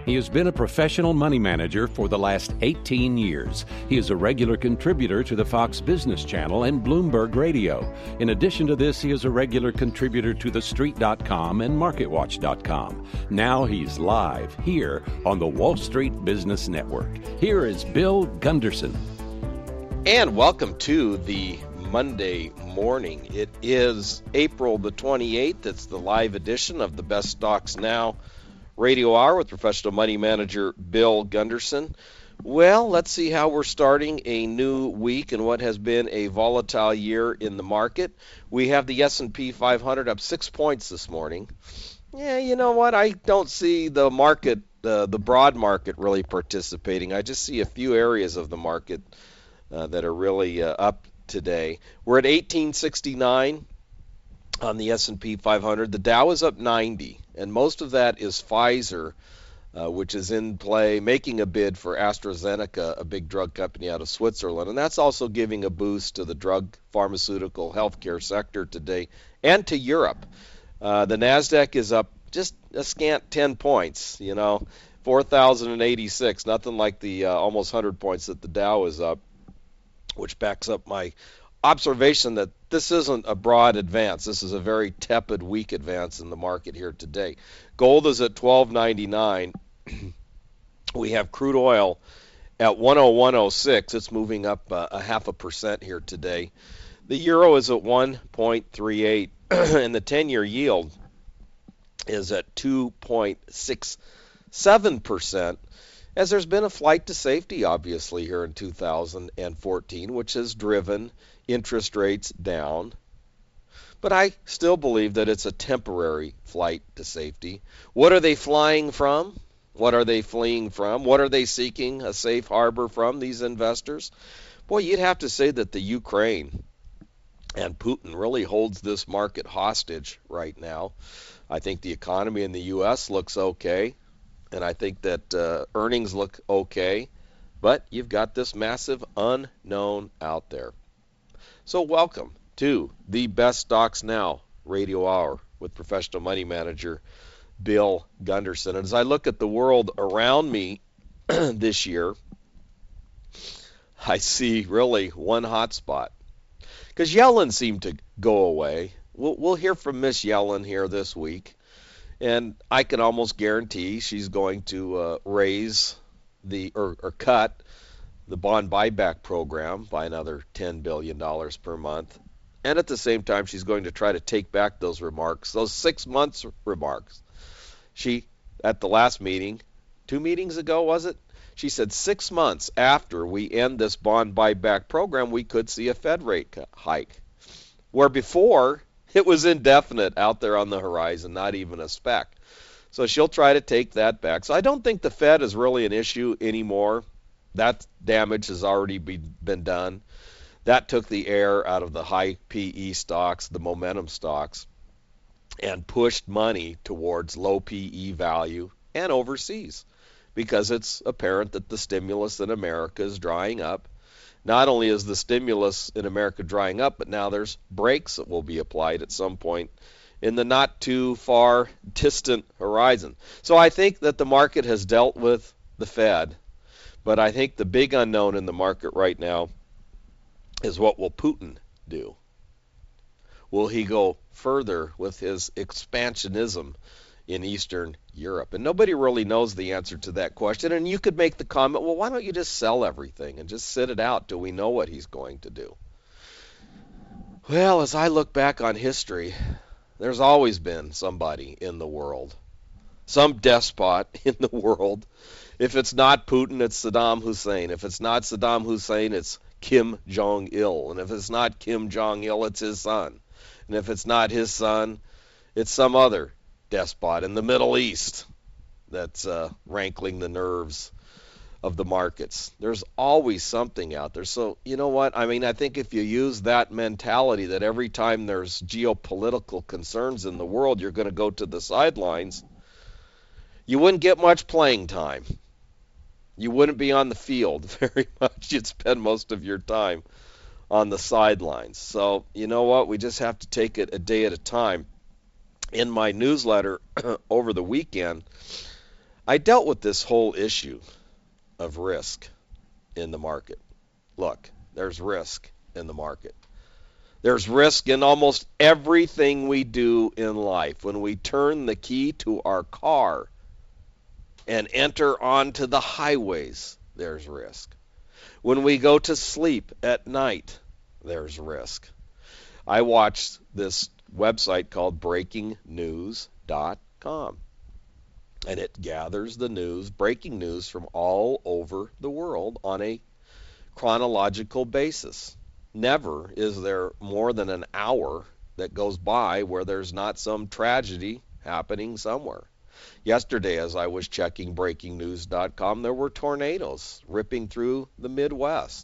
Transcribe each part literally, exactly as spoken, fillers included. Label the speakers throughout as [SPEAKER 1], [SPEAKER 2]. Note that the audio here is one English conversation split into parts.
[SPEAKER 1] He has been a professional money manager for the last eighteen years. He is a regular contributor to the Fox Business Channel and Bloomberg Radio. In addition to this, he is a regular contributor to the street dot com and market watch dot com. Now he's live here on the Wall Street Business Network. Here is Bill Gunderson.
[SPEAKER 2] And welcome to the Monday morning. It is April the twenty-eighth. It's the live edition of the Best Stocks Now Radio Hour with professional money manager Bill Gunderson. Well, let's see how we're starting a new week and what has been a volatile year in the market. We have the S and P five hundred up six points this morning. Yeah, you know what? I don't see the market, uh, the broad market really participating. I just see a few areas of the market uh, that are really uh, up today. We're at eighteen sixty-nine on the S and P five hundred. The Dow is up ninety, and most of that is Pfizer, uh, which is in play, making a bid for AstraZeneca, a big drug company out of Switzerland, and that's also giving a boost to the drug, pharmaceutical, healthcare sector today, and to Europe. Uh, the Nasdaq is up just a scant ten points, you know, four thousand eighty-six, nothing like the uh, almost one hundred points that the Dow is up, which backs up my observation that this isn't a broad advance. This is a very tepid, weak advance in the market here today. Gold is at twelve ninety-nine. We have crude oil at one oh one oh six. It's moving up uh, a half a percent here today. The euro is at one point three eight, and the ten-year yield is at two point six seven percent. As there's been a flight to safety, obviously, here in two thousand fourteen, which has driven interest rates down. But I still believe that it's a temporary flight to safety. What are they flying from? What are they fleeing from? What are they seeking a safe harbor from, these investors? Boy, you'd have to say that the Ukraine and Putin really holds this market hostage right now. I think the economy in the U S looks okay. And I think that uh, earnings look okay, but you've got this massive unknown out there. So welcome to the Best Stocks Now Radio Hour with professional money manager Bill Gunderson. And as I look at the world around me this year, I see really one hot spot. Because Yellen seemed to go away. We'll, we'll hear from Miss Yellen here this week. And I can almost guarantee she's going to uh, raise the or, or cut the bond buyback program by another ten billion dollars per month. And at the same time, she's going to try to take back those remarks, those six months remarks. She, at the last meeting, two meetings ago, was it? She said six months after we end this bond buyback program, we could see a Fed rate hike. Where before, it was indefinite out there on the horizon, not even a speck. So she'll try to take that back. So I don't think the Fed is really an issue anymore. That damage has already be, been done. That took the air out of the high P E stocks, the momentum stocks, and pushed money towards low P E value and overseas, because it's apparent that the stimulus in America is drying up. Not only is the stimulus in America drying up, but now there's brakes that will be applied at some point in the not too far distant horizon. So I think that the market has dealt with the Fed, but I think the big unknown in the market right now is what will Putin do? Will he go further with his expansionism in Eastern Europe? And nobody really knows the answer to that question. And you could make the comment, well, why don't you just sell everything and just sit it out till we know what he's going to do? Well, as I look back on history, there's always been somebody in the world, some despot in the world. If it's not Putin, it's Saddam Hussein. If it's not Saddam Hussein, it's Kim Jong-il. And if it's not Kim Jong-il, it's his son. And if it's not his son, it's some other despot in the Middle East that's uh, rankling the nerves of the markets. There's always something out there. So, you know what? I mean, I think if you use that mentality that every time there's geopolitical concerns in the world, you're going to go to the sidelines, you wouldn't get much playing time. You wouldn't be on the field very much. You'd spend most of your time on the sidelines. So, you know what? We just have to take it a day at a time. In my newsletter over the weekend, I dealt with this whole issue of risk in the market. Look, there's risk in the market. There's risk in almost everything we do in life. When we turn the key to our car and enter onto the highways, there's risk. When we go to sleep at night, there's risk. I watched this website called breaking news dot com, and it gathers the news, breaking news from all over the world on a chronological basis. Never is there more than an hour that goes by where there's not some tragedy happening somewhere. Yesterday, as I was checking breaking news dot com, there were tornadoes ripping through the Midwest.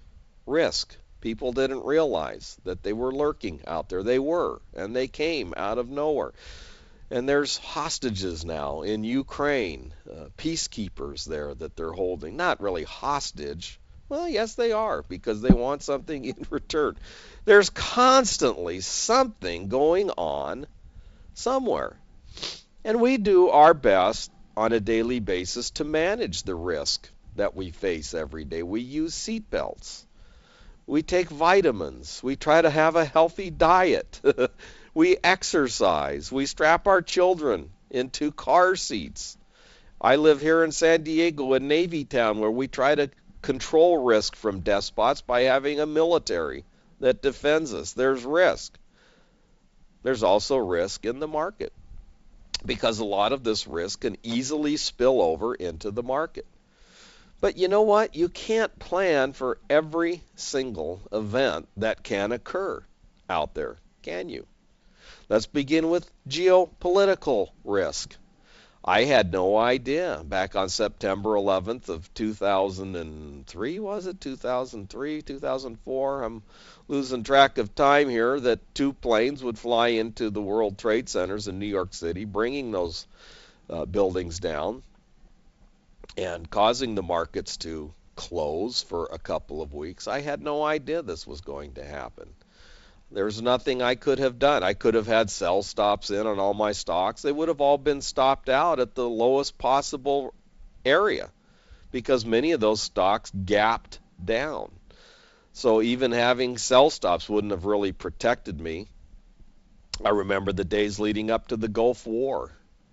[SPEAKER 2] Risk. People didn't realize that they were lurking out there. They were, and they came out of nowhere. And there's hostages now in Ukraine, uh, peacekeepers there that they're holding. Not really hostage. Well, yes, they are, because they want something in return. There's constantly something going on somewhere. And we do our best on a daily basis to manage the risk that we face every day. We use seat belts. We take vitamins. We try to have a healthy diet. We exercise. We strap our children into car seats. I live here in San Diego, in Navy Town, where we try to control risk from despots by having a military that defends us. There's risk. There's also risk in the market, because a lot of this risk can easily spill over into the market. But you know what? You can't plan for every single event that can occur out there, can you? Let's begin with geopolitical risk. I had no idea back on September eleventh of two thousand three, was it? two thousand three, two thousand four? I'm losing track of time here, that two planes would fly into the World Trade Centers in New York City, bringing those uh, buildings down and causing the markets to close for a couple of weeks. I had no idea this was going to happen. There's nothing I could have done. I could have had sell stops in on all my stocks. They would have all been stopped out at the lowest possible area, because many of those stocks gapped down. So even having sell stops wouldn't have really protected me. I remember the days leading up to the Gulf War,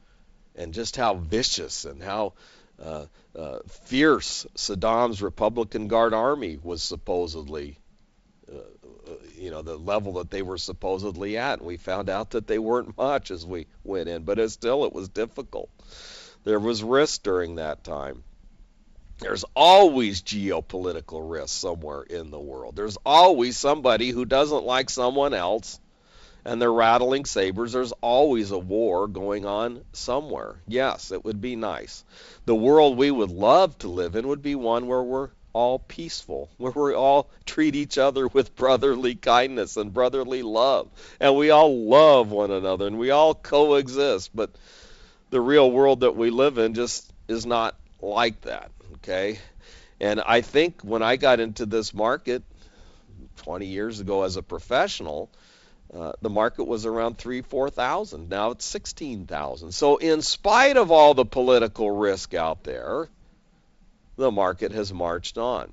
[SPEAKER 2] and just how vicious and how uh, uh, fierce Saddam's Republican Guard Army was supposedly, uh, you know, the level that they were supposedly at. And we found out that they weren't much as we went in, but it still, it was difficult. There was risk during that time. There's always geopolitical risk somewhere in the world. There's always somebody who doesn't like someone else, and they're rattling sabers. There's always a war going on somewhere. Yes, it would be nice. The world we would love to live in would be one where we're all peaceful, where we all treat each other with brotherly kindness and brotherly love, and we all love one another, and we all coexist. But the real world that we live in just is not like that, okay? And I think when I got into this market twenty years ago as a professional, Uh, the market was around three, four thousand. Now it's sixteen thousand. So in spite of all the political risk out there, the market has marched on.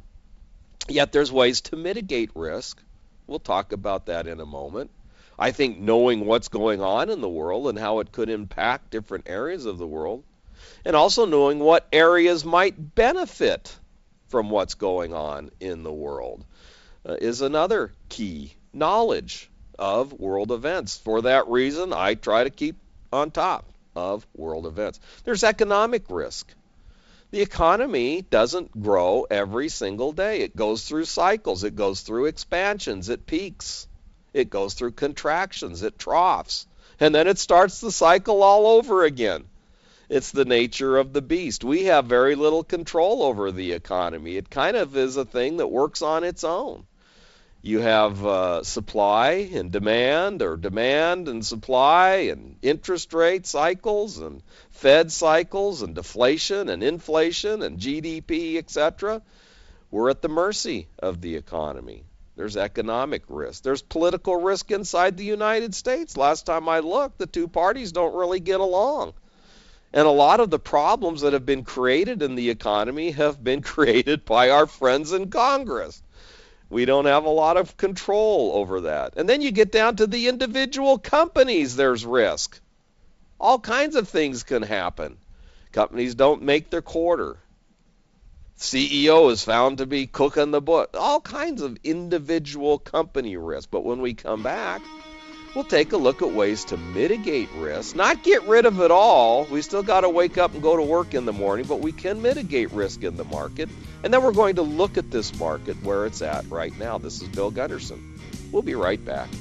[SPEAKER 2] Yet there's ways to mitigate risk. We'll talk about that in a moment. I think knowing what's going on in the world and how it could impact different areas of the world, and also knowing what areas might benefit from what's going on in the world, uh, is another key. Knowledge of world events. For that reason, I try to keep on top of world events. There's economic risk. The economy doesn't grow every single day. It goes through cycles. It goes through expansions. It peaks. It goes through contractions. It troughs. And then it starts the cycle all over again. It's the nature of the beast. We have very little control over the economy. It kind of is a thing that works on its own. You have uh, supply and demand, or demand and supply, and interest rate cycles, and Fed cycles, and deflation and inflation and G D P, et cetera. We're at the mercy of the economy. There's economic risk. There's political risk inside the United States. Last time I looked, the two parties don't really get along. And a lot of the problems that have been created in the economy have been created by our friends in Congress. We don't have a lot of control over that. And then you get down to the individual companies, there's risk. All kinds of things can happen. Companies don't make their quarter. C E O is found to be cooking the book. All kinds of individual company risk. But when we come back, we'll take a look at ways to mitigate risk. Not get rid of it all. We still got to wake up and go to work in the morning, but we can mitigate risk in the market. And then we're going to look at this market where it's at right now. This is Bill Gunderson. We'll be right back.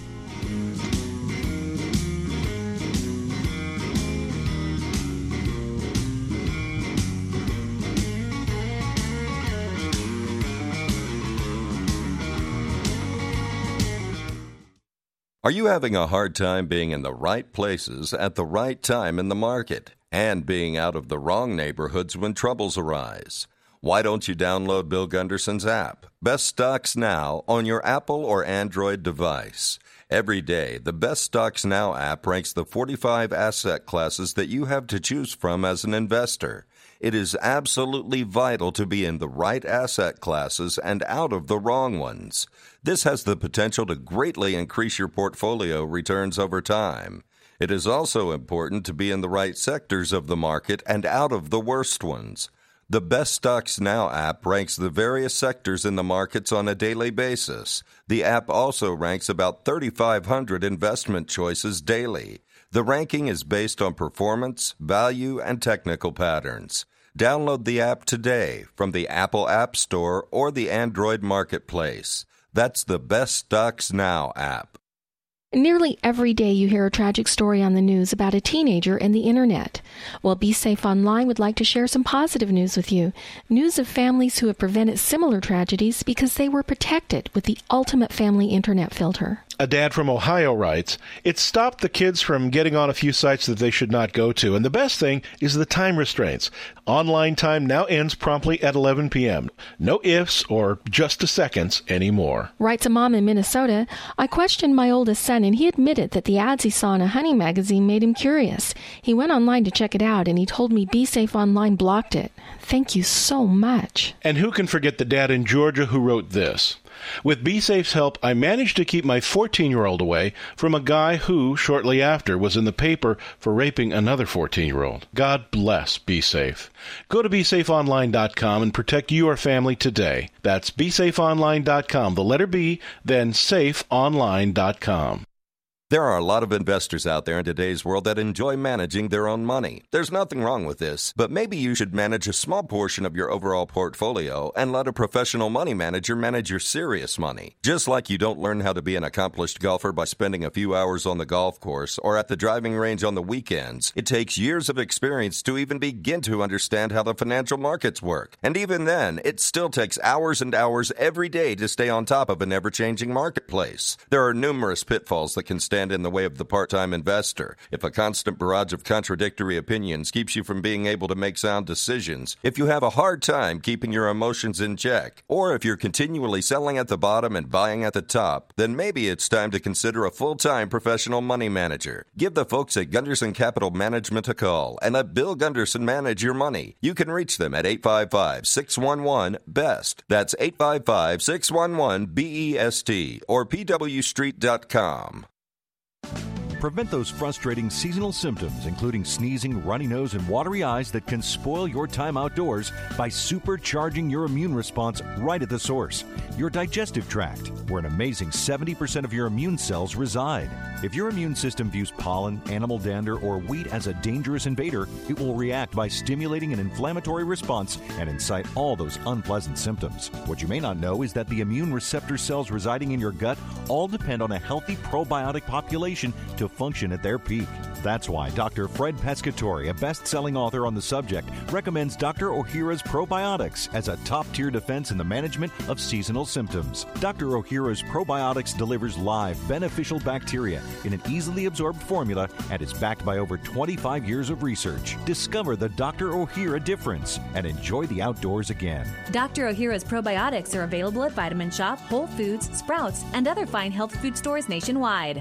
[SPEAKER 3] Are you having a hard time being in the right places at the right time in the market and being out of the wrong neighborhoods when troubles arise? Why don't you download Bill Gunderson's app, Best Stocks Now, on your Apple or Android device? Every day, the Best Stocks Now app ranks the forty-five asset classes that you have to choose from as an investor. It is absolutely vital to be in the right asset classes and out of the wrong ones. This has the potential to greatly increase your portfolio returns over time. It is also important to be in the right sectors of the market and out of the worst ones. The Best Stocks Now app ranks the various sectors in the markets on a daily basis. The app also ranks about thirty-five hundred investment choices daily. The ranking is based on performance, value, and technical patterns. Download the app today from the Apple App Store or the Android Marketplace. That's the Best Stocks Now app.
[SPEAKER 4] Nearly every day you hear a tragic story on the news about a teenager and the internet. Well, Be Safe Online would like to share some positive news with you. News of families who have prevented similar tragedies because they were protected with the ultimate family internet filter.
[SPEAKER 5] A dad from Ohio writes, "It stopped the kids from getting on a few sites that they should not go to. And the best thing is the time restraints. Online time now ends promptly at eleven p.m. No ifs or just a seconds anymore."
[SPEAKER 4] Writes a mom in Minnesota, "I questioned my oldest son and he admitted that the ads he saw in a hunting magazine made him curious. He went online to check it out and he told me Be Safe Online blocked it. Thank you so much."
[SPEAKER 5] And who can forget the dad in Georgia who wrote this? "With BeSafe's help, I managed to keep my fourteen-year-old away from a guy who, shortly after, was in the paper for raping another fourteen-year-old. God bless BeSafe. Go to be safe online dot com and protect your family today. That's be safe online dot com, the letter B, then safe online dot com.
[SPEAKER 3] There are a lot of investors out there in today's world that enjoy managing their own money. There's nothing wrong with this, but maybe you should manage a small portion of your overall portfolio and let a professional money manager manage your serious money. Just like you don't learn how to be an accomplished golfer by spending a few hours on the golf course or at the driving range on the weekends, it takes years of experience to even begin to understand how the financial markets work. And even then, it still takes hours and hours every day to stay on top of an ever-changing marketplace. There are numerous pitfalls that can stand in the way of the part-time investor. If a constant barrage of contradictory opinions keeps you from being able to make sound decisions, if you have a hard time keeping your emotions in check, or if you're continually selling at the bottom and buying at the top, then maybe it's time to consider a full-time professional money manager. Give the folks at Gunderson Capital Management a call and let Bill Gunderson manage your money. You can reach them at eight five five, six one one, B E S T. That's eight five five, six one one, B E S T or P W street dot com.
[SPEAKER 6] Prevent those frustrating seasonal symptoms, including sneezing, runny nose, and watery eyes that can spoil your time outdoors by supercharging your immune response right at the source, your digestive tract, where an amazing seventy percent of your immune cells reside. If your immune system views pollen, animal dander, or wheat as a dangerous invader, it will react by stimulating an inflammatory response and incite all those unpleasant symptoms. What you may not know is that the immune receptor cells residing in your gut all depend on a healthy probiotic population to function at their peak. That's why Doctor Fred Pescatore, a best-selling author on the subject, recommends Doctor Ohhira's Probiotics as a top-tier defense in the management of seasonal symptoms. Doctor Ohhira's Probiotics delivers live, beneficial bacteria in an easily absorbed formula and is backed by over twenty-five years of research. Discover the Doctor Ohhira difference and enjoy the outdoors again.
[SPEAKER 7] Doctor Ohhira's Probiotics are available at Vitamin Shop, Whole Foods, Sprouts, and other fine health food stores nationwide.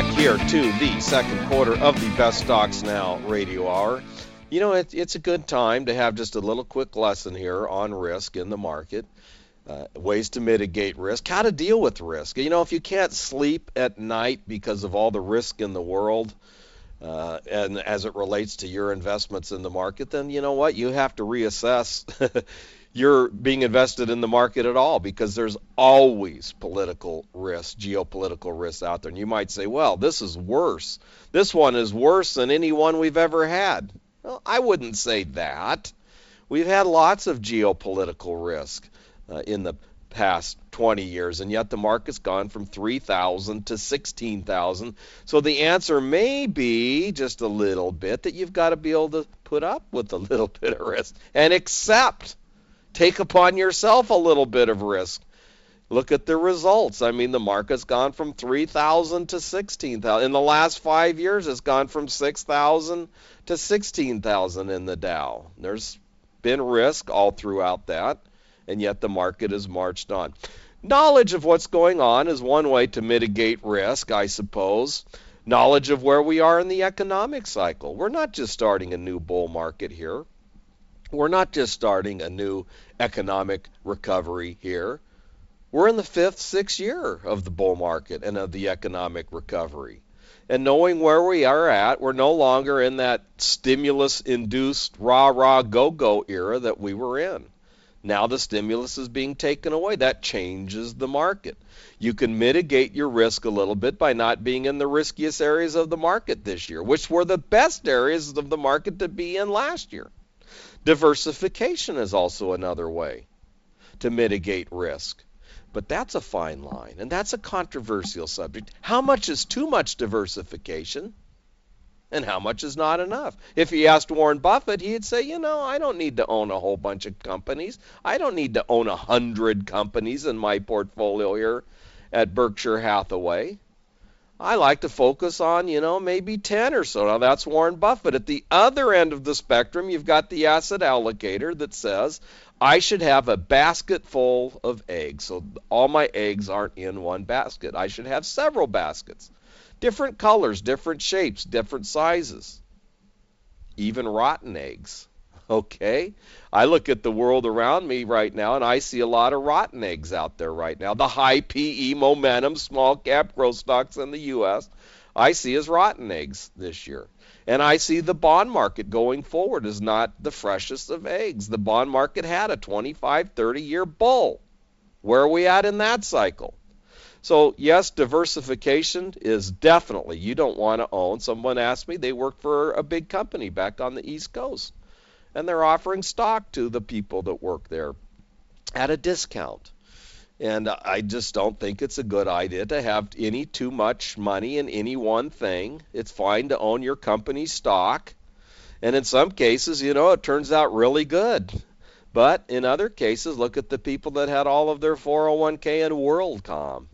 [SPEAKER 2] back here to the second quarter of the Best Stocks Now Radio Hour. You know, it, it's a good time to have just a little quick lesson here on risk in the market, uh, ways to mitigate risk, how to deal with risk. You know, if you can't sleep at night because of all the risk in the world, uh, and as it relates to your investments in the market, then you know what? You have to reassess you're being invested in the market at all, because there's always political risk, geopolitical risks out there. And you might say, well, this is worse. This one is worse than any one we've ever had. Well, I wouldn't say that. We've had lots of geopolitical risk uh, in the past twenty years, and yet the market's gone from three thousand to sixteen thousand. So the answer may be just a little bit that you've got to be able to put up with a little bit of risk and accept. Take upon yourself a little bit of risk. Look at the results. I mean, the market's gone from three thousand to sixteen thousand. In the last five years, it's gone from six thousand to sixteen thousand in the Dow. There's been risk all throughout that, and yet the market has marched on. Knowledge of what's going on is one way to mitigate risk, I suppose. Knowledge of where we are in the economic cycle. We're not just starting a new bull market here. We're not just starting a new economic recovery here. We're in the fifth, sixth year of the bull market and of the economic recovery. And knowing where we are at, we're no longer in that stimulus-induced rah-rah go-go era that we were in. Now the stimulus is being taken away. That changes the market. You can mitigate your risk a little bit by not being in the riskiest areas of the market this year, which were the best areas of the market to be in last year. Diversification is also another way to mitigate risk. But that's a fine line, and that's a controversial subject. How much is too much diversification, and how much is not enough? If you asked Warren Buffett, he'd say, you know, I don't need to own a whole bunch of companies. I don't need to own a hundred companies in my portfolio here at Berkshire Hathaway. I like to focus on, you know, maybe ten or so. Now, that's Warren Buffett. At the other end of the spectrum, you've got the asset allocator that says, I should have a basket full of eggs. So all my eggs aren't in one basket. I should have several baskets. Different colors, different shapes, different sizes. Even rotten eggs. Okay? I look at the world around me right now, and I see a lot of rotten eggs out there right now. The high P E momentum, small cap growth stocks in the U S, I see as rotten eggs this year. And I see the bond market going forward is not the freshest of eggs. The bond market had a twenty-five, thirty-year bull. Where are we at in that cycle? So, yes, diversification is definitely, you don't want to own. Someone asked me, they work for a big company back on the East Coast, and they're offering stock to the people that work there at a discount. And I just don't think it's a good idea to have any too much money in any one thing. It's fine to own your company's stock. And in some cases, you know, it turns out really good. But in other cases, look at the people that had all of their four oh one k in WorldCom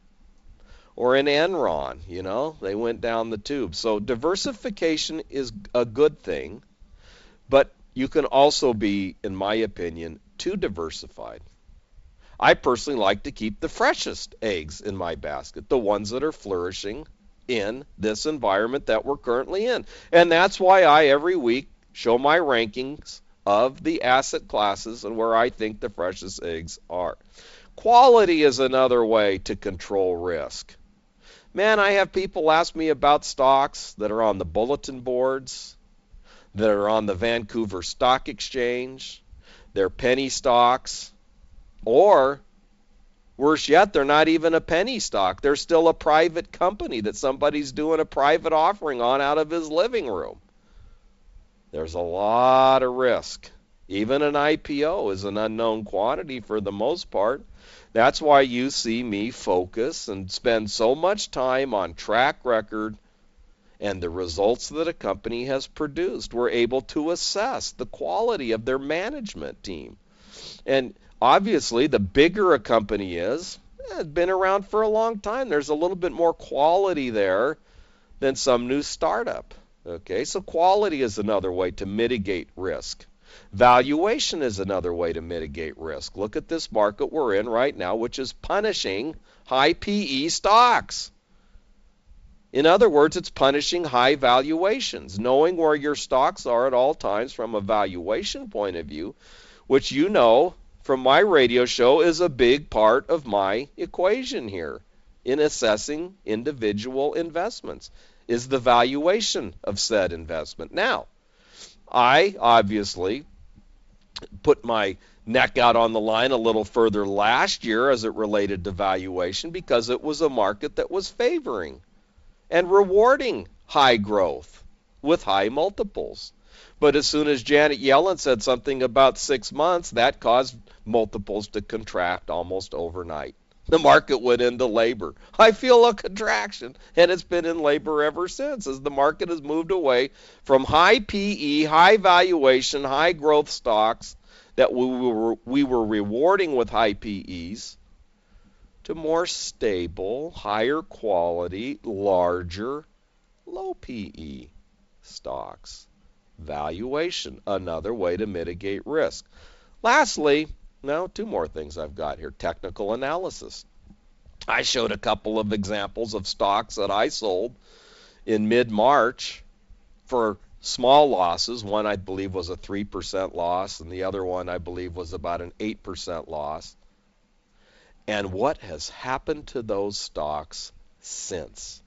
[SPEAKER 2] or in Enron, you know, they went down the tube. So diversification is a good thing, but you can also be, in my opinion, too diversified. I personally like to keep the freshest eggs in my basket, the ones that are flourishing in this environment that we're currently in. And that's why I, every week, show my rankings of the asset classes and where I think the freshest eggs are. Quality is another way to control risk. Man, I have people ask me about stocks that are on the bulletin boards, that are on the Vancouver Stock Exchange, they're penny stocks, or worse yet, they're not even a penny stock. They're still a private company that somebody's doing a private offering on out of his living room. There's a lot of risk. Even an I P O is an unknown quantity for the most part. That's why you see me focus and spend so much time on track record and the results that a company has produced. We're able to assess the quality of their management team. And obviously, the bigger a company is, it's been around for a long time. There's a little bit more quality there than some new startup. Okay, so quality is another way to mitigate risk. Valuation is another way to mitigate risk. Look at this market we're in right now, which is punishing high P E stocks. In other words, it's punishing high valuations. Knowing where your stocks are at all times from a valuation point of view, which you know from my radio show is a big part of my equation here in assessing individual investments, is the valuation of said investment. Now, I obviously put my neck out on the line a little further last year as it related to valuation because it was a market that was favoring and rewarding high growth with high multiples. But as soon as Janet Yellen said something about six months, that caused multiples to contract almost overnight. The market went into labor. I feel a contraction, and it's been in labor ever since as the market has moved away from high P E, high valuation, high growth stocks that we were, we were rewarding with high P Es to more stable, higher quality, larger, low P E stocks. Valuation, another way to mitigate risk. Lastly, now two more things I've got here. Technical analysis. I showed a couple of examples of stocks that I sold in mid-March for small losses. One I believe was a three percent loss, and the other one I believe was about an eight percent loss. And what has happened to those stocks since?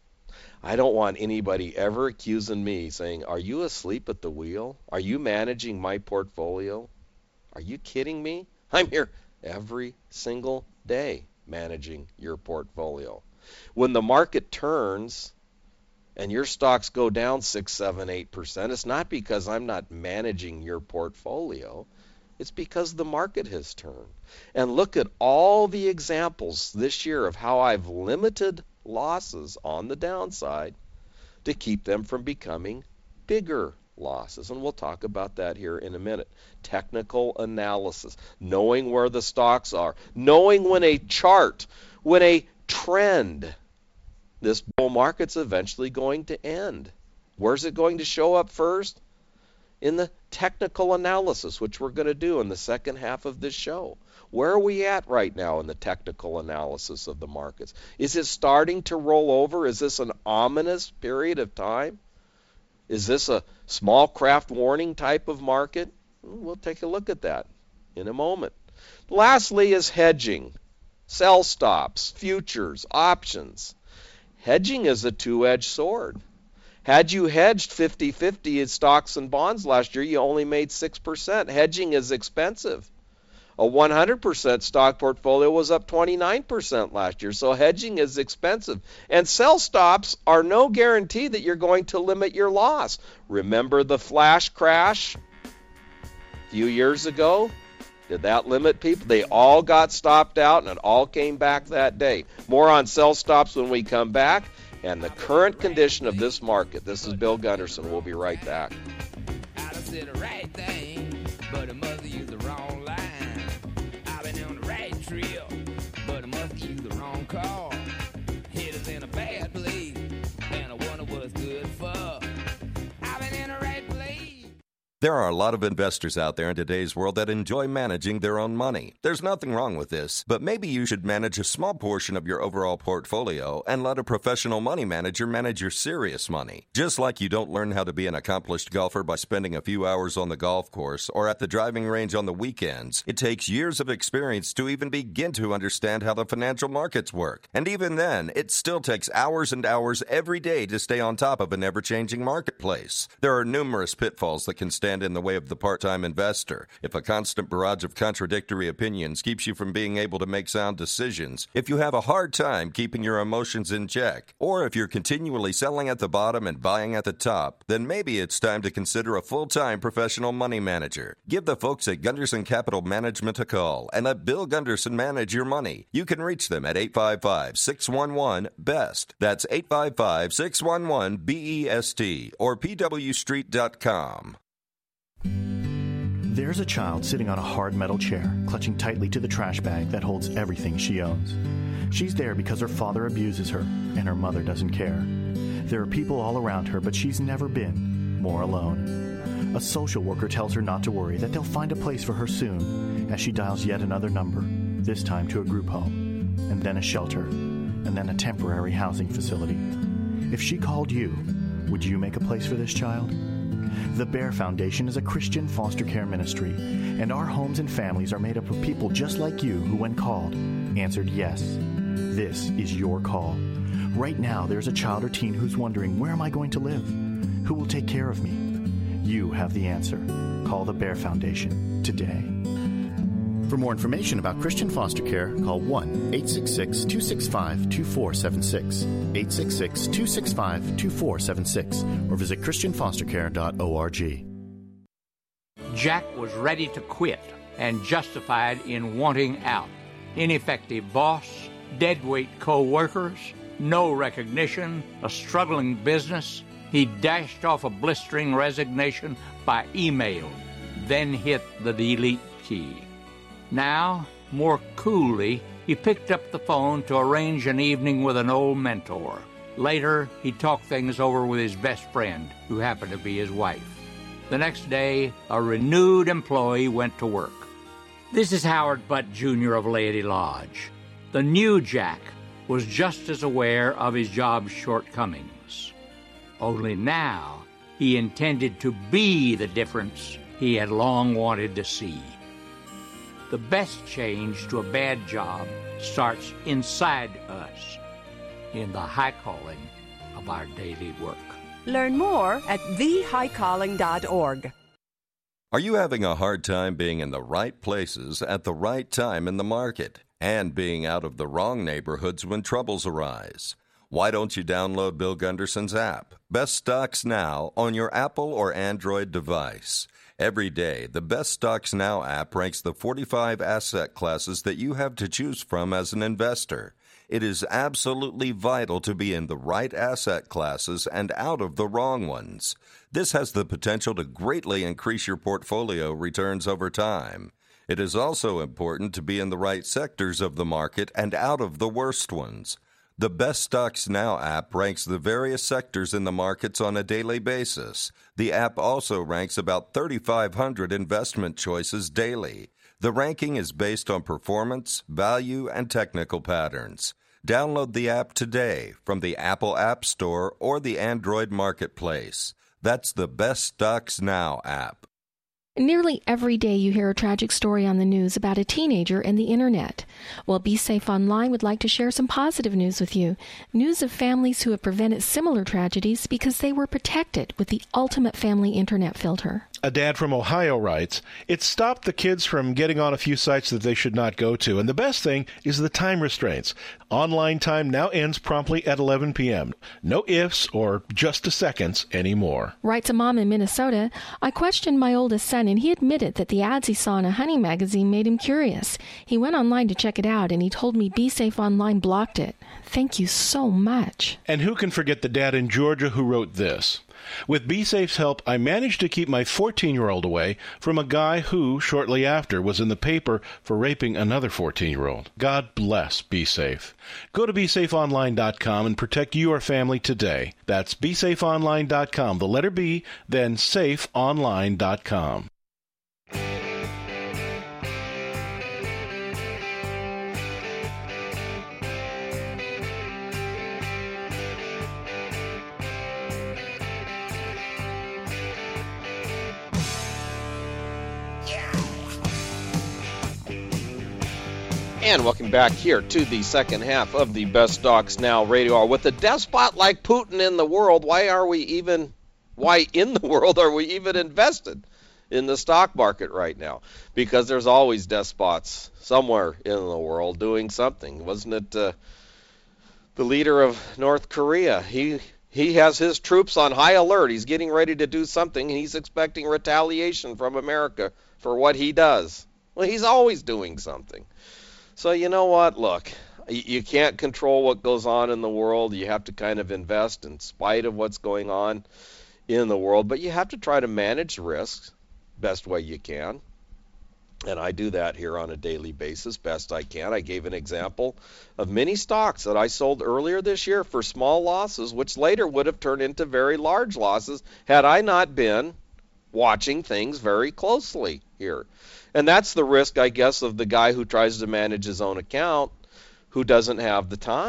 [SPEAKER 2] I don't want anybody ever accusing me saying, are you asleep at the wheel? Are you managing my portfolio? Are you kidding me? I'm here every single day managing your portfolio. When the market turns and your stocks go down six, seven, eight percent, it's not because I'm not managing your portfolio. It's because the market has turned. And look at all the examples this year of how I've limited losses on the downside to keep them from becoming bigger losses. And we'll talk about that here in a minute. Technical analysis, knowing where the stocks are, knowing when a chart, when a trend, this bull market's eventually going to end. Where's it going to show up first? In the technical analysis, which we're going to do in the second half of this show. Where are we at right now in the technical analysis of the markets? Is it starting to roll over? Is this an ominous period of time? Is this a small craft warning type of market? We'll take a look at that in a moment. Lastly is hedging. Sell stops, futures, options. Hedging is a two-edged sword. Had you hedged fifty-fifty in stocks and bonds last year, you only made six percent. Hedging is expensive. A one hundred percent stock portfolio was up twenty-nine percent last year, so hedging is expensive. And sell stops are no guarantee that you're going to limit your loss. Remember the flash crash a few years ago? Did that limit people? They all got stopped out, and it all came back that day. More on sell stops when we come back. And the current condition of this market. This is Bill Gunderson. We'll be right back.
[SPEAKER 8] I done said the right thing, but I must have used the wrong line. I've been on the right trail, but I must have used the wrong call. Hit us in a bad place, and I wonder what's good for. I've been in the right place.
[SPEAKER 3] There are a lot of investors out there in today's world that enjoy managing their own money. There's nothing wrong with this, but maybe you should manage a small portion of your overall portfolio and let a professional money manager manage your serious money. Just like you don't learn how to be an accomplished golfer by spending a few hours on the golf course or at the driving range on the weekends, it takes years of experience to even begin to understand how the financial markets work. And even then, it still takes hours and hours every day to stay on top of an ever-changing marketplace. There are numerous pitfalls that can stand in the way of the part-time investor. If a constant barrage of contradictory opinions keeps you from being able to make sound decisions, if you have a hard time keeping your emotions in check, or if you're continually selling at the bottom and buying at the top, then maybe it's time to consider a full-time professional money manager. Give the folks at Gunderson Capital Management a call and let Bill Gunderson manage your money. You can reach them at eight five five, six one one, B E S T. That's eight five five, six one one, B E S T or P W street dot com.
[SPEAKER 9] There's a child sitting on a hard metal chair, clutching tightly to the trash bag that holds everything she owns. She's there because her father abuses her, and her mother doesn't care. There are people all around her, but she's never been more alone. A social worker tells her not to worry, that they'll find a place for her soon, as she dials yet another number, this time to a group home, and then a shelter, and then a temporary housing facility. If she called you, would you make a place for this child? The Bear Foundation is a Christian foster care ministry, and our homes and families are made up of people just like you who, when called, answered yes. This is your call. Right now, there's a child or teen who's wondering, where am I going to live? Who will take care of me? You have the answer. Call the Bear Foundation today. For more information about Christian foster care, call one eight six six, two six five, two four seven six, eight six six, two six five, two four seven six, or visit christian foster care dot org.
[SPEAKER 10] Jack was ready to quit and justified in wanting out. Ineffective boss, deadweight co-workers, no recognition, a struggling business. He dashed off a blistering resignation by email, then hit the delete key. Now, more coolly, he picked up the phone to arrange an evening with an old mentor. Later, he talked things over with his best friend, who happened to be his wife. The next day, a renewed employee went to work. This is Howard Butt, Junior of Laity Lodge. The new Jack was just as aware of his job's shortcomings. Only now, he intended to be the difference he had long wanted to see. The best change to a bad job starts inside us, in the high calling of our daily work.
[SPEAKER 11] Learn more at the high calling dot org.
[SPEAKER 3] Are you having a hard time being in the right places at the right time in the market and being out of the wrong neighborhoods when troubles arise? Why don't you download Bill Gunderson's app, Best Stocks Now, on your Apple or Android device? Every day, the Best Stocks Now app ranks the forty-five asset classes that you have to choose from as an investor. It is absolutely vital to be in the right asset classes and out of the wrong ones. This has the potential to greatly increase your portfolio returns over time. It is also important to be in the right sectors of the market and out of the worst ones. The Best Stocks Now app ranks the various sectors in the markets on a daily basis. The app also ranks about thirty-five hundred investment choices daily. The ranking is based on performance, value, and technical patterns. Download the app today from the Apple App Store or the Android Marketplace. That's the Best Stocks Now app.
[SPEAKER 4] Nearly every day you hear a tragic story on the news about a teenager and the internet. Well, Be Safe Online would like to share some positive news with you. News of families who have prevented similar tragedies because they were protected with the ultimate family internet filter.
[SPEAKER 5] A dad from Ohio writes, it stopped the kids from getting on a few sites that they should not go to. And the best thing is the time restraints. Online time now ends promptly at eleven p.m. No ifs or just a seconds anymore.
[SPEAKER 4] Writes a mom in Minnesota, I questioned my oldest son and he admitted that the ads he saw in a hunting magazine made him curious. He went online to check it out and he told me Be Safe Online blocked it. Thank you so much.
[SPEAKER 5] And who can forget the dad in Georgia who wrote this? With BeSafe's help, I managed to keep my fourteen-year-old away from a guy who, shortly after, was in the paper for raping another fourteen-year-old. God bless BeSafe. Go to be safe online dot com and protect your family today. That's be safe online dot com, the letter B, then safe online dot com.
[SPEAKER 2] And welcome back here to the second half of the Best Stocks Now radio hour. With a despot like Putin in the world, why are we even, why in the world are we even invested in the stock market right now? Because there's always despots somewhere in the world doing something. Wasn't it uh, the leader of North Korea? He he has his troops on high alert. He's getting ready to do something, and he's expecting retaliation from America for what he does. Well, he's always doing something. So you know what? Look, you can't control what goes on in the world. You have to kind of invest in spite of what's going on in the world. But you have to try to manage risks best way you can. And I do that here on a daily basis best I can. I gave an example of many stocks that I sold earlier this year for small losses, which later would have turned into very large losses had I not been watching things very closely here. And that's the risk, I guess, of the guy who tries to manage his own account, who doesn't have the time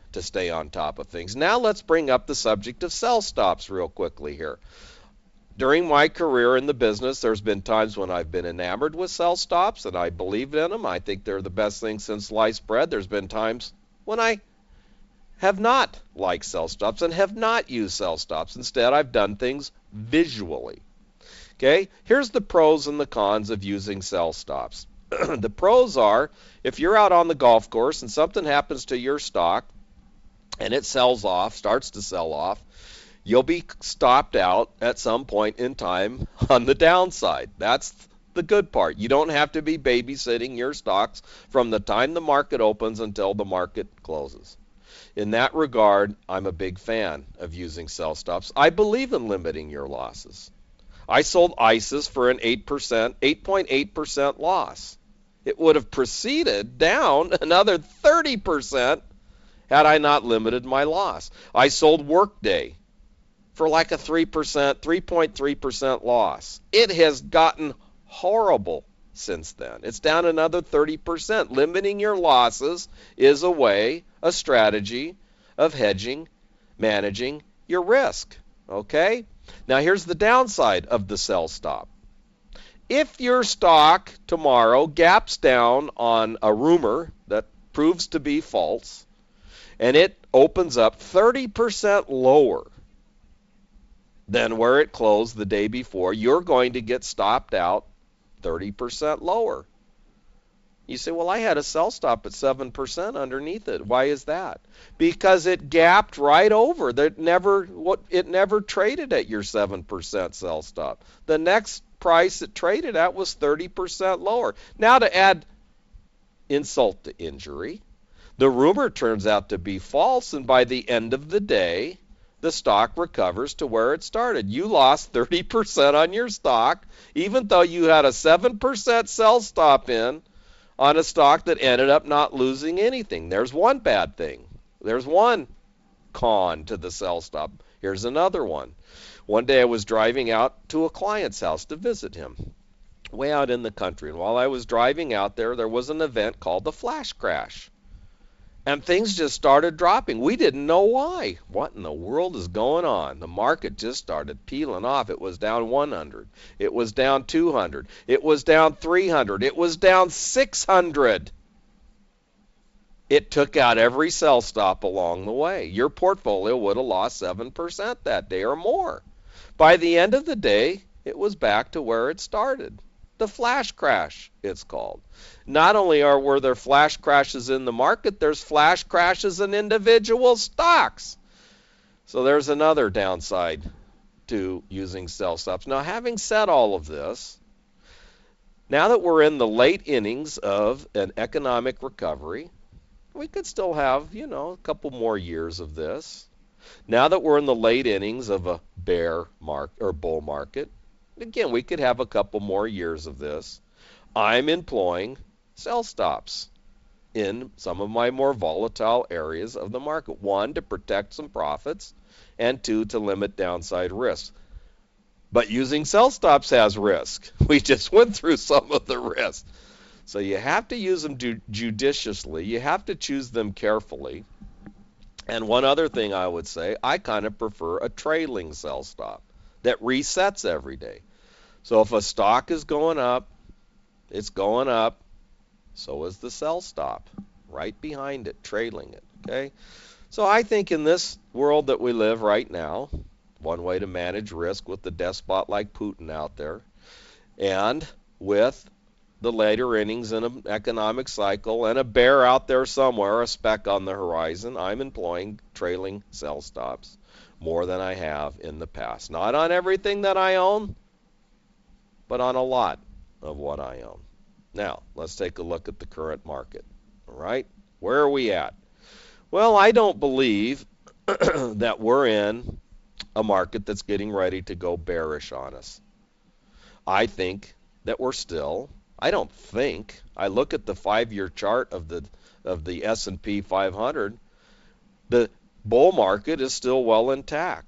[SPEAKER 2] to stay on top of things. Now let's bring up the subject of sell stops real quickly here. During my career in the business, there's been times when I've been enamored with sell stops and I believed in them. I think they're the best thing since sliced bread. There's been times when I have not liked sell stops and have not used sell stops. Instead, I've done things visually. Okay, here's the pros and the cons of using sell stops. The pros are, if you're out on the golf course and something happens to your stock and it sells off, starts to sell off, you'll be stopped out at some point in time on the downside. That's the good part. You don't have to be babysitting your stocks from the time the market opens until the market closes. In that regard, I'm a big fan of using sell stops. I believe in limiting your losses. I sold ISIS for an eight percent, eight point eight percent loss. It would have proceeded down another thirty percent had I not limited my loss. I sold Workday for like a three percent, three point three percent loss. It has gotten horrible since then. It's down another thirty percent. Limiting your losses is a way, a strategy of hedging, managing your risk. Okay? Now here's the downside of the sell stop. If your stock tomorrow gaps down on a rumor that proves to be false, and it opens up thirty percent lower than where it closed the day before, you're going to get stopped out thirty percent lower. You say, well, I had a sell stop at seven percent underneath it. Why is that? Because it gapped right over. That never, what, it never traded at your seven percent sell stop. The next price it traded at was thirty percent lower. Now to add insult to injury, the rumor turns out to be false, and by the end of the day, the stock recovers to where it started. You lost thirty percent on your stock, even though you had a seven percent sell stop in on a stock that ended up not losing anything. There's one bad thing. There's one con to the sell stop. Here's another one. One day I was driving out to a client's house to visit him, way out in the country. And while I was driving out there, there was an event called the flash crash. And things just started dropping. We didn't know why. What in the world is going on? The market just started peeling off. It was down one hundred. It was down two hundred. It was down three hundred. It was down six hundred. It took out every sell stop along the way. Your portfolio would have lost seven percent that day or more. By the end of the day, it was back to where it started. The flash crash, it's called. Not only are were there flash crashes in the market, there's flash crashes in individual stocks. So there's another downside to using sell stops. Now, having said all of this, now that we're in the late innings of an economic recovery, we could still have, you know, a couple more years of this. Now that we're in the late innings of a bear market or bull market, again, we could have a couple more years of this. I'm employing sell stops in some of my more volatile areas of the market. One, to protect some profits, and two, to limit downside risk. But using sell stops has risk. We just went through some of the risk. So you have to use them ju- judiciously. You have to choose them carefully. And one other thing I would say, I kind of prefer a trailing sell stop that resets every day. So if a stock is going up, it's going up, so is the sell stop, right behind it, trailing it, okay? So I think in this world that we live right now, one way to manage risk with the despot like Putin out there, and with the later innings in an economic cycle and a bear out there somewhere, a speck on the horizon, I'm employing trailing sell stops more than I have in the past. Not on everything that I own, but on a lot of what I own. Now, let's take a look at the current market. All right? Where are we at? Well, I don't believe that we're in a market that's getting ready to go bearish on us. I think that we're still, I don't think, I look at the five-year chart of the of the S and P five hundred, the bull market is still well intact.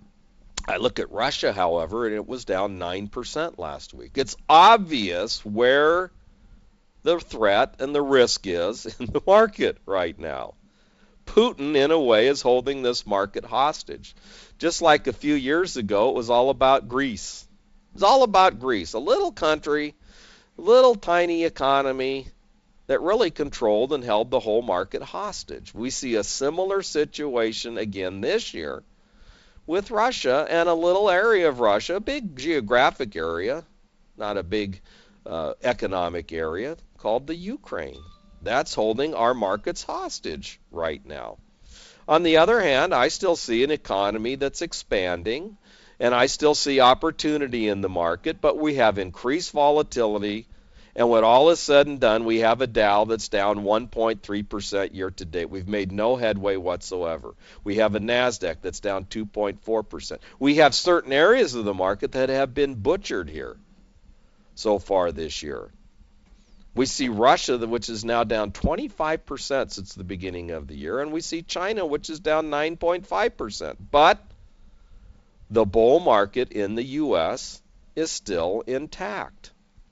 [SPEAKER 2] I look at Russia, however, and it was down nine percent last week. It's obvious where the threat and the risk is in the market right now. Putin, in a way, is holding this market hostage. Just like a few years ago, it was all about Greece. It's all about Greece, a little country, little tiny economy that really controlled and held the whole market hostage. We see a similar situation again this year with Russia and a little area of Russia, a big geographic area, not a big uh, economic area, called the Ukraine. That's holding our markets hostage right now. On the other hand, I still see an economy that's expanding, and I still see opportunity in the market, but we have increased volatility, and when all is said and done, we have a Dow that's down one point three percent year to date. We've made no headway whatsoever. We have a NASDAQ that's down two point four percent. We have certain areas of the market that have been butchered here so far this year. We see Russia, which is now down twenty-five percent since the beginning of the year, and we see China, which is down nine point five percent. But the bull market in the U S is still intact.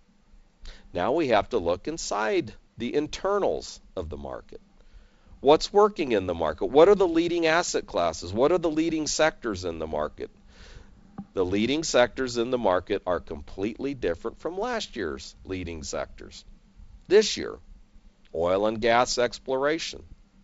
[SPEAKER 2] Now we have to look inside the internals of the market. What's working in the market? What are the leading asset classes? What are the leading sectors in the market? The leading sectors in the market are completely different from last year's leading sectors. This year, oil and gas exploration,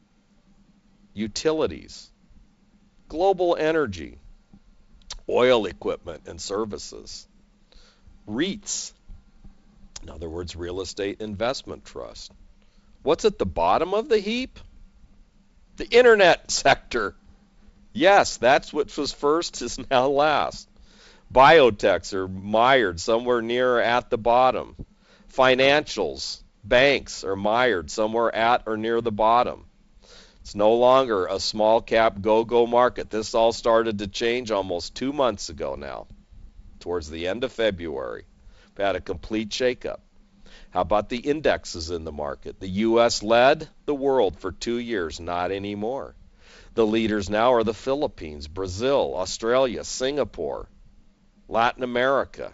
[SPEAKER 2] utilities, global energy, oil equipment and services, REITs, in other words, real estate investment trust. What's at the bottom of the heap? The internet sector. Yes, that's what was first is now last. Biotechs are mired somewhere near or at the bottom. Financials, banks are mired somewhere at or near the bottom. It's no longer a small cap go-go market. This all started to change almost two months ago now, towards the end of February. We've had a complete shakeup. How about the indexes in the market? The U S led the world for two years, not anymore. The leaders now are the Philippines, Brazil, Australia, Singapore, Latin America,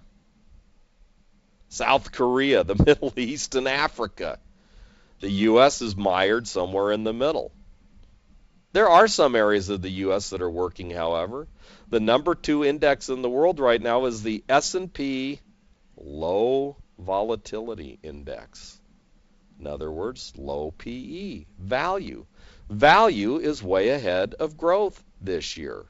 [SPEAKER 2] South Korea, the Middle East, and Africa. The U S is mired somewhere in the middle. There are some areas of the U S that are working, however. The number two index in the world right now is the S and P Low Volatility Index. In other words, low P E, value. Value is way ahead of growth this year.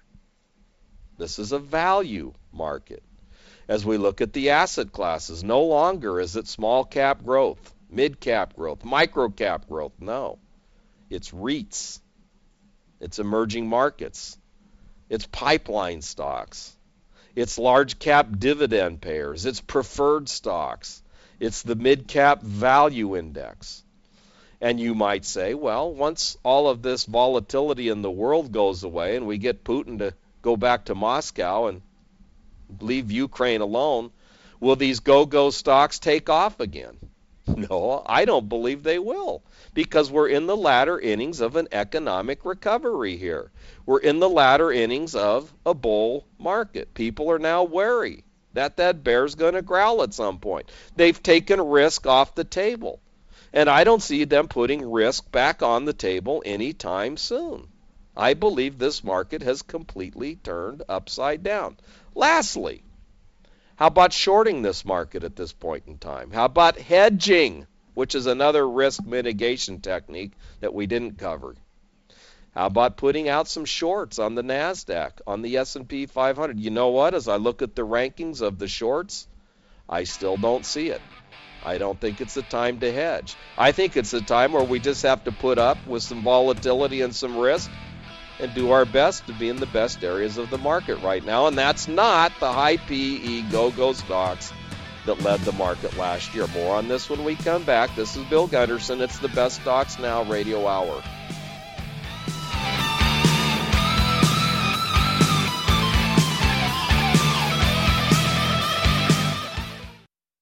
[SPEAKER 2] This is a value market. As we look at the asset classes, no longer is it small cap growth, mid cap growth, micro cap growth. No. It's REITs. It's emerging markets. It's pipeline stocks. It's large cap dividend payers. It's preferred stocks. It's the mid cap value index. And you might say, well, once all of this volatility in the world goes away and we get Putin to go back to Moscow and leave Ukraine alone, will these go-go stocks take off again? No, I don't believe they will, because we're in the latter innings of an economic recovery here. We're in the latter innings of a bull market. People are now wary that that bear's going to growl at some point. They've taken risk off the table, and I don't see them putting risk back on the table anytime soon. I believe this market has completely turned upside down. Lastly, how about shorting this market at this point in time? How about hedging, which is another risk mitigation technique that we didn't cover? How about putting out some shorts on the NASDAQ, on the S and P five hundred? You know what? As I look at the rankings of the shorts, I still don't see it. I don't think it's a time to hedge. I think it's a time where we just have to put up with some volatility and some risk and do our best to be in the best areas of the market right now. And that's not the high P E go-go stocks that led the market last year. More on this when we come back. This is Bill Gunderson. It's the Best Stocks Now Radio Hour.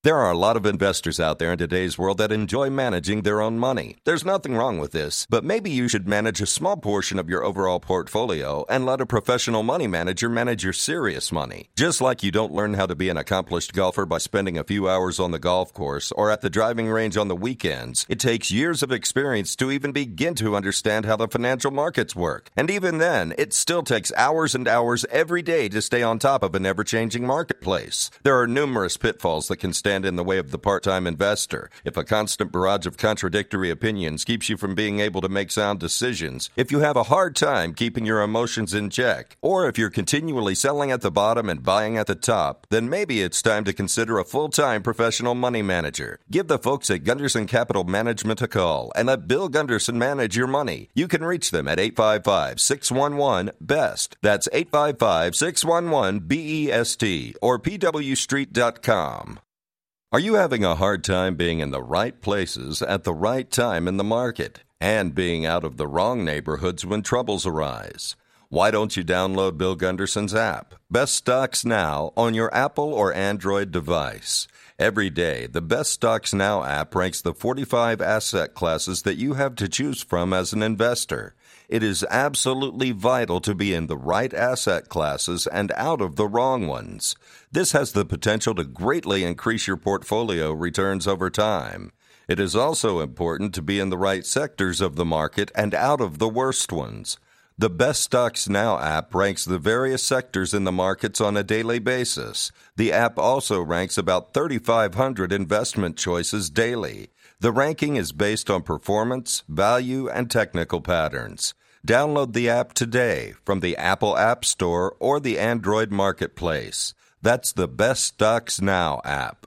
[SPEAKER 3] There are a lot of investors out there in today's world that enjoy managing their own money. There's nothing wrong with this, but maybe you should manage a small portion of your overall portfolio and let a professional money manager manage your serious money. Just like you don't learn how to be an accomplished golfer by spending a few hours on the golf course or at the driving range on the weekends, it takes years of experience to even begin to understand how the financial markets work. And even then, it still takes hours and hours every day to stay on top of an ever-changing marketplace. There are numerous pitfalls that can stand in the way of the part-time investor. If a constant barrage of contradictory opinions keeps you from being able to make sound decisions, if you have a hard time keeping your emotions in check, or if you're continually selling at the bottom and buying at the top, then maybe it's time to consider a full-time professional money manager. Give the folks at Gunderson Capital Management a call and let Bill Gunderson manage your money. You can reach them at eight five five, six one one, B E S T. That's eight five five, six one one, B E S T or P W street dot com. Are you having a hard time being in the right places at the right time in the market and being out of the wrong neighborhoods when troubles arise? Why don't you download Bill Gunderson's app, Best Stocks Now, on your Apple or Android device? Every day, the Best Stocks Now app ranks the forty-five asset classes that you have to choose from as an investor. It is absolutely vital to be in the right asset classes and out of the wrong ones. This has the potential to greatly increase your portfolio returns over time. It is also important to be in the right sectors of the market and out of the worst ones. The Best Stocks Now app ranks the various sectors in the markets on a daily basis. The app also ranks about thirty-five hundred investment choices daily. The ranking is based on performance, value, and technical patterns. Download the app today from the Apple App Store or the Android Marketplace. That's the Best Stocks Now app.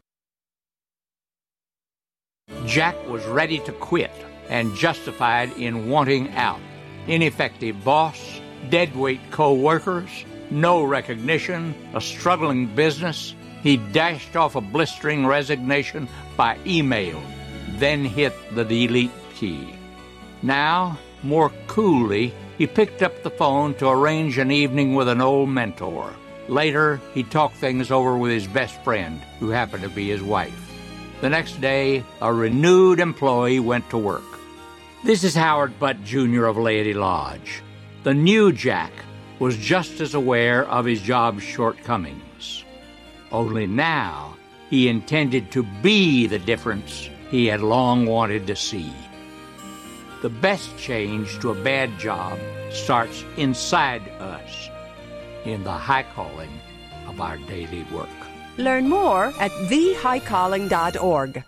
[SPEAKER 10] Jack was ready to quit and justified in wanting out. Ineffective boss, deadweight co-workers, no recognition, a struggling business. He dashed off a blistering resignation by email, then hit the delete key. Now, more coolly, he picked up the phone to arrange an evening with an old mentor. Later, he talked things over with his best friend, who happened to be his wife. The next day, a renewed employee went to work. This is Howard Butt, Junior of Laity Lodge. The new Jack was just as aware of his job's shortcomings. Only now, he intended to be the difference he had long wanted to see. The best change to a bad job starts inside us, in the high calling of our daily work.
[SPEAKER 11] Learn more at the high calling dot org.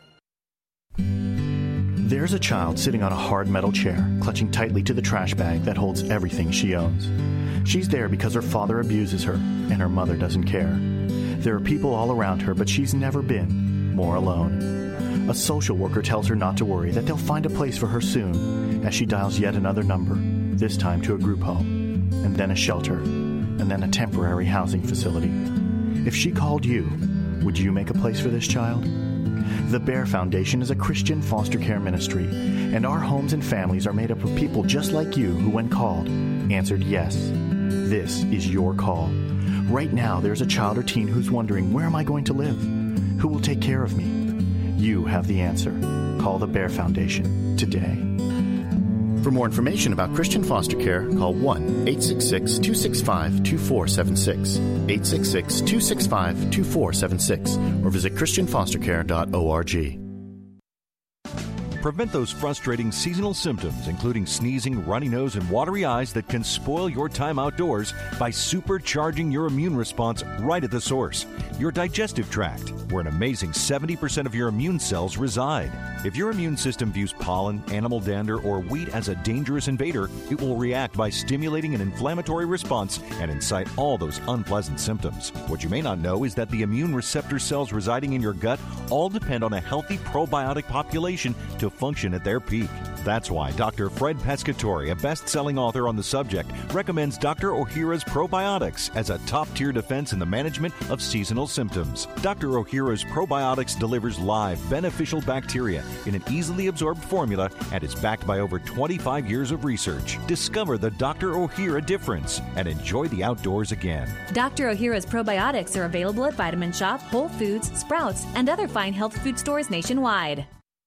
[SPEAKER 9] There's a child sitting on a hard metal chair, clutching tightly to the trash bag that holds everything she owns. She's there because her father abuses her, and her mother doesn't care. There are people all around her, but she's never been more alone. A social worker tells her not to worry, that they'll find a place for her soon, as she dials yet another number, this time to a group home, and then a shelter, and then a temporary housing facility. If she called you, would you make a place for this child? The Bear Foundation is a Christian foster care ministry, and our homes and families are made up of people just like you who, when called, answered yes. This is your call. Right now, there's a child or teen who's wondering, where am I going to live? Who will take care of me? You have the answer. Call the Bear Foundation today.
[SPEAKER 12] For more information about Christian foster care, call one eight six six, two six five, two four seven six, eight six six, two six five, two four seven six, or visit christian foster care dot org.
[SPEAKER 6] Prevent those frustrating seasonal symptoms, including sneezing, runny nose, and watery eyes that can spoil your time outdoors by supercharging your immune response right at the source, your digestive tract, where an amazing seventy percent of your immune cells reside. If your immune system views pollen, animal dander, or wheat as a dangerous invader, it will react by stimulating an inflammatory response and incite all those unpleasant symptoms. What you may not know is that the immune receptor cells residing in your gut all depend on a healthy probiotic population to function at their peak. That's why Doctor Fred Pescatore, a best-selling author on the subject, recommends Doctor Ohhira's Probiotics as a top-tier defense in the management of seasonal symptoms. Doctor Ohhira's Probiotics delivers live, beneficial bacteria in an easily absorbed formula and is backed by over twenty-five years of research. Discover the Doctor Ohhira difference and enjoy the outdoors again.
[SPEAKER 7] Doctor Ohhira's Probiotics are available at Vitamin Shop, Whole Foods, Sprouts, and other fine health food stores nationwide.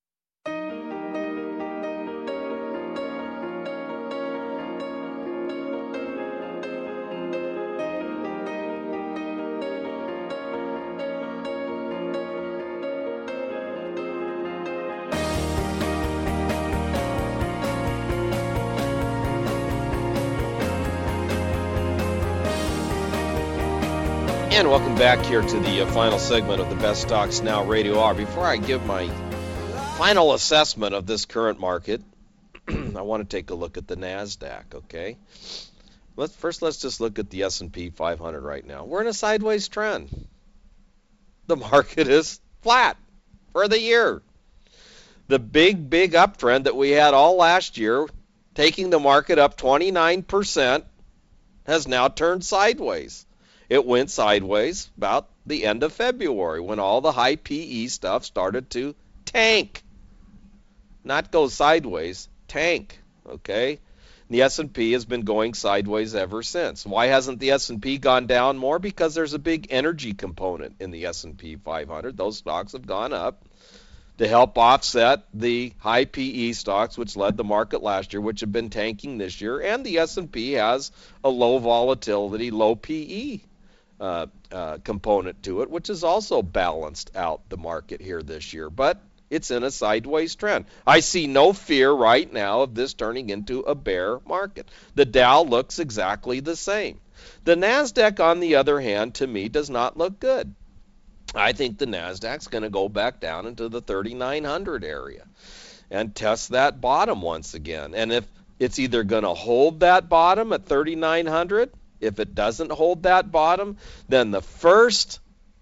[SPEAKER 2] And welcome back here to the uh, final segment of the Best Stocks Now Radio Hour. Before I give my final assessment of this current market, I want to take a look at the NASDAQ, okay? Let's, first, let's just look at the S and P five hundred right now. We're in a sideways trend. The market is flat for the year. The big, big uptrend that we had all last year, taking the market up twenty-nine percent, has now turned sideways. It went sideways about the end of February when all the high P E stuff started to tank. Not go sideways, tank, okay? The S and P has been going sideways ever since. Why hasn't the S and P gone down more? Because there's a big energy component in the S and P five hundred. Those stocks have gone up to help offset the high P E stocks, which led the market last year, which have been tanking this year. And the S and P has a low volatility, low P E Uh, uh, component to it, which has also balanced out the market here this year. But it's in a sideways trend. I see no fear right now of this turning into a bear market. The Dow looks exactly the same. The NASDAQ, on the other hand, to me, does not look good. I think the NASDAQ's going to go back down into the thirty-nine hundred area and test that bottom once again. And if it's either going to hold that bottom at thirty-nine hundred, if it doesn't hold that bottom, then the first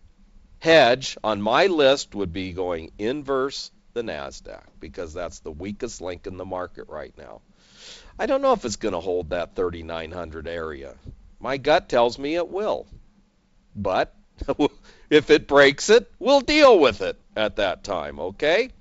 [SPEAKER 2] hedge on my list would be going inverse the NASDAQ, because that's the weakest link in the market right now. I don't know if it's going to hold that thirty-nine hundred area. My gut tells me it will. But if it breaks it, we'll deal with it at that time, okay?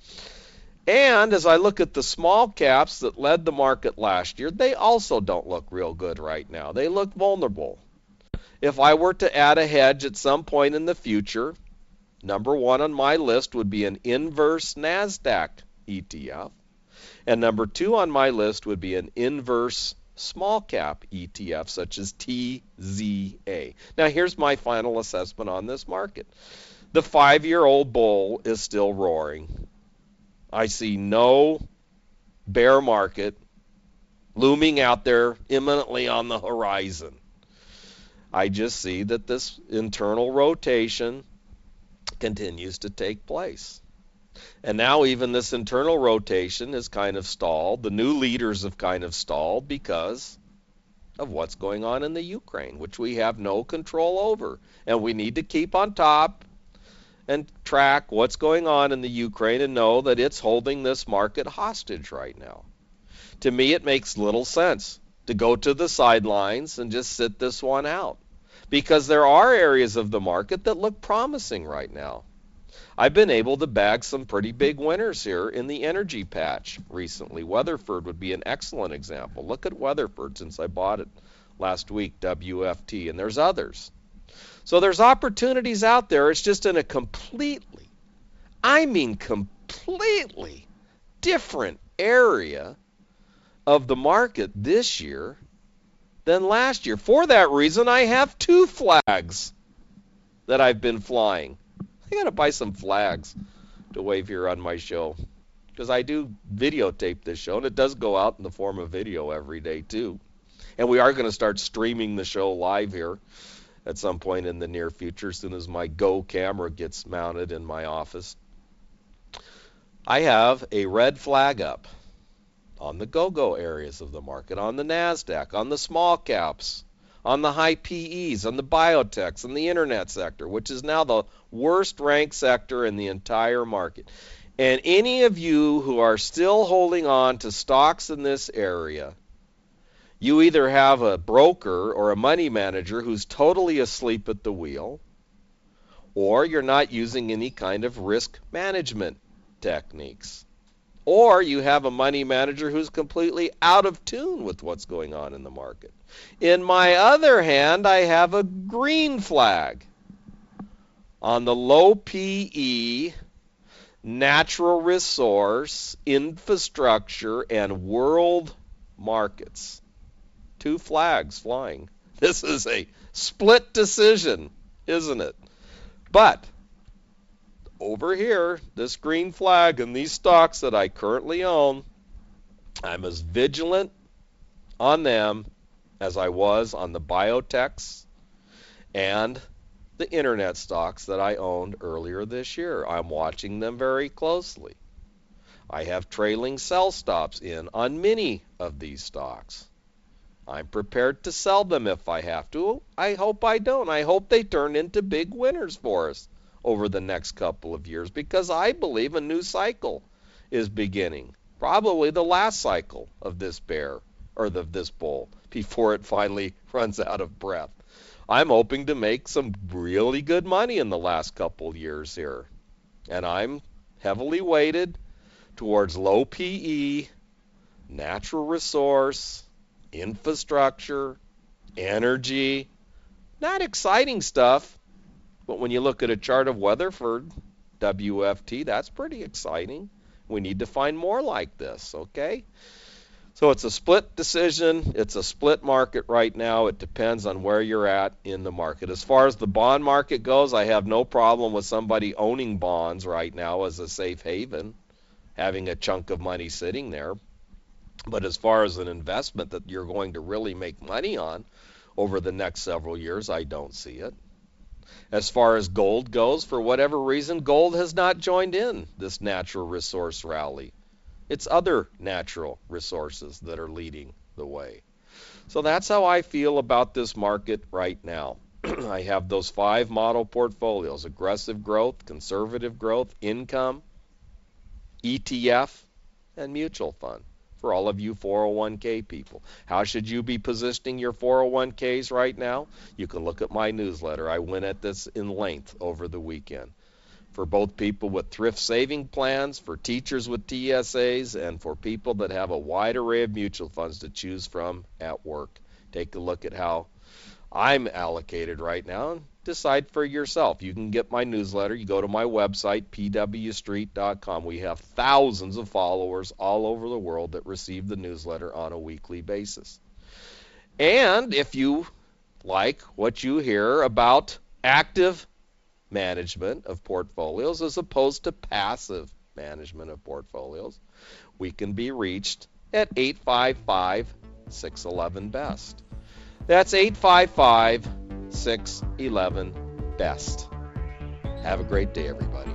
[SPEAKER 2] And as I look at the small caps that led the market last year, they also don't look real good right now. They look vulnerable. If I were to add a hedge at some point in the future, number one on my list would be an inverse NASDAQ E T F. And number two on my list would be an inverse small cap E T F, such as T Z A. Now here's my final assessment on this market. The five-year-old bull is still roaring. I see no bear market looming out there imminently on the horizon. I just see that this internal rotation continues to take place. And now even this internal rotation is kind of stalled. The new leaders have kind of stalled because of what's going on in the Ukraine, which we have no control over. And we need to keep on top and track what's going on in the Ukraine and know that it's holding this market hostage right now. To me, it makes little sense to go to the sidelines and just sit this one out, because there are areas of the market that look promising right now. I've been able to bag some pretty big winners here in the energy patch recently. Weatherford would be an excellent example. Look at Weatherford since I bought it last week, W F T, and there's others. So there's opportunities out there. It's just in a completely, I mean completely different area of the market this year than last year. For that reason, I have two flags that I've been flying. I got to buy some flags to wave here on my show, because I do videotape this show, and it does go out in the form of video every day too. And we are going to start streaming the show live here at some point in the near future, as soon as my Go camera gets mounted in my office. I have a red flag up on the go-go areas of the market, on the NASDAQ, on the small caps, on the high P Es, on the biotechs, on the internet sector, which is now the worst ranked sector in the entire market. And any of you who are still holding on to stocks in this area, you either have a broker or a money manager who's totally asleep at the wheel, or you're not using any kind of risk management techniques, or you have a money manager who's completely out of tune with what's going on in the market. In my other hand, I have a green flag on the low P E, natural resource, infrastructure, and world markets. Two flags flying. This is a split decision, isn't it? But over here, this green flag and these stocks that I currently own, I'm as vigilant on them as I was on the biotechs and the internet stocks that I owned earlier this year. I'm watching them very closely. I have trailing sell stops in on many of these stocks. I'm prepared to sell them if I have to. I hope I don't. I hope they turn into big winners for us over the next couple of years, because I believe a new cycle is beginning. Probably the last cycle of this bear, or the, this bull, before it finally runs out of breath. I'm hoping to make some really good money in the last couple years here. And I'm heavily weighted towards low P E, natural resource, infrastructure, energy. Not exciting stuff, but when you look at a chart of Weatherford, W F T, that's pretty exciting. We need to find more like this, okay? So it's a split decision. It's a split market right now. It depends on where you're at in the market. As far as the bond market goes, I have no problem with somebody owning bonds right now as a safe haven, having a chunk of money sitting there. But as far as an investment that you're going to really make money on over the next several years, I don't see it. As far as gold goes, for whatever reason, gold has not joined in this natural resource rally. It's other natural resources that are leading the way. So that's how I feel about this market right now. I have those five model portfolios: aggressive growth, conservative growth, income, E T F, and mutual fund. For all of you four oh one k people, how should you be positioning your four oh one k's right now? You can look at my newsletter. I went at this in length over the weekend. For both people with thrift saving plans, for teachers with T S As, and for people that have a wide array of mutual funds to choose from at work. Take a look at how I'm allocated right now and decide for yourself. You can get my newsletter. You go to my website, p w street dot com. We have thousands of followers all over the world that receive the newsletter on a weekly basis. And if you like what you hear about active management of portfolios as opposed to passive management of portfolios, we can be reached at eight five five, six one one, B E S T. That's eight five five, six one one, B E S T. Have a great day, everybody.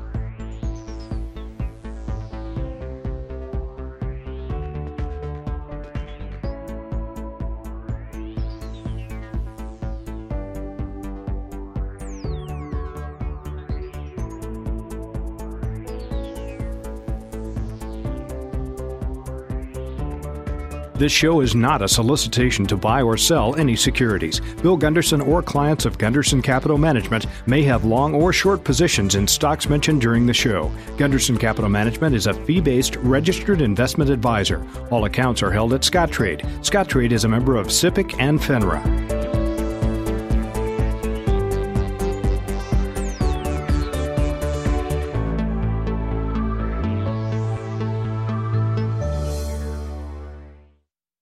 [SPEAKER 13] This show is not a solicitation to buy or sell any securities. Bill Gunderson or clients of Gunderson Capital Management may have long or short positions in stocks mentioned during the show. Gunderson Capital Management is a fee-based registered investment advisor. All accounts are held at Scottrade. Scottrade is a member of SIPC and FINRA.